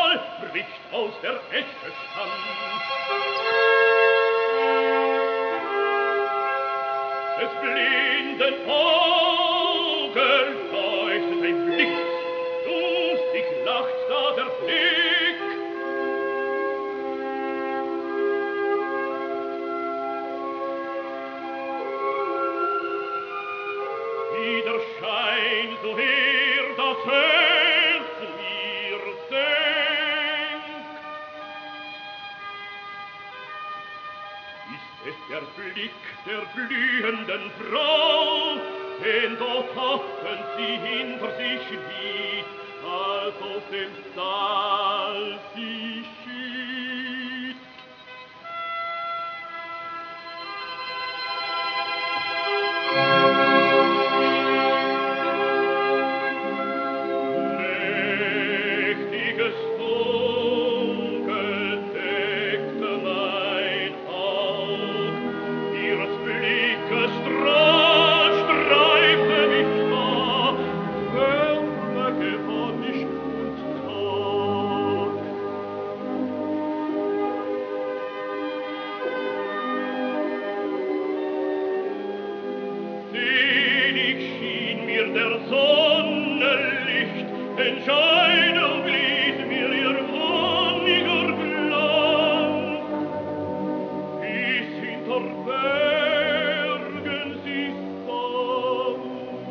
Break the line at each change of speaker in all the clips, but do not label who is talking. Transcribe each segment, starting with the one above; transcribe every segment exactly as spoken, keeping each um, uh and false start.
Strahl bricht aus der Esche Stand. Des blinden Augen leuchtet ein Blitz, lustig lacht da der Blick. Wie der Schein so her das Herz mir senkt, ist es der Blick der blühenden Frau, den dort hatten sie hinter sich nie, als aus dem Saal sie schied. Mächtiges Dunkel deckte mein Aug, ihres Blickes Strahl streifte mich nah, Wärme gewann ich und Tag. Selig schien mir der Sonne Licht, den Scheidung ließ mir ihr wonniger Glanz. Bis hinter Bergen sie sank.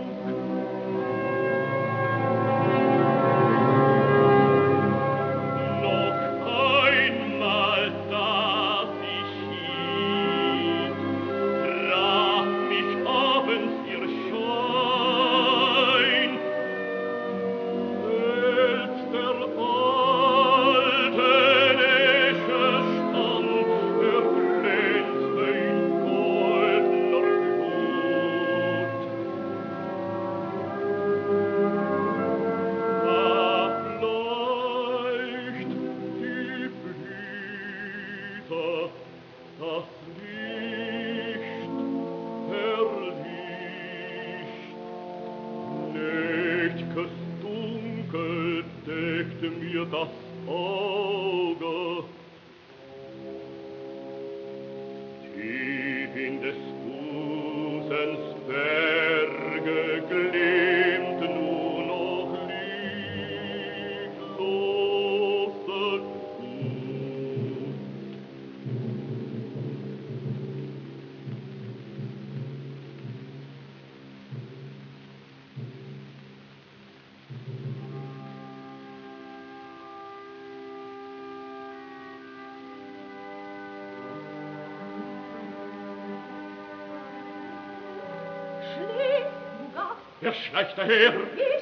Noch einmal da sie schied, traf mich abends ihr Schein. Als der alten Esche stand, erglänzte in goldener Glut. Da bleicht die Blüte, das Licht erlischt. Nächt'ges Dunkel deckte mir das Auge. Tief in des Busens Berge glimmt nur noch liedlose Glut.
Schläfst du, Gast?
Er schleicht daher,
Wie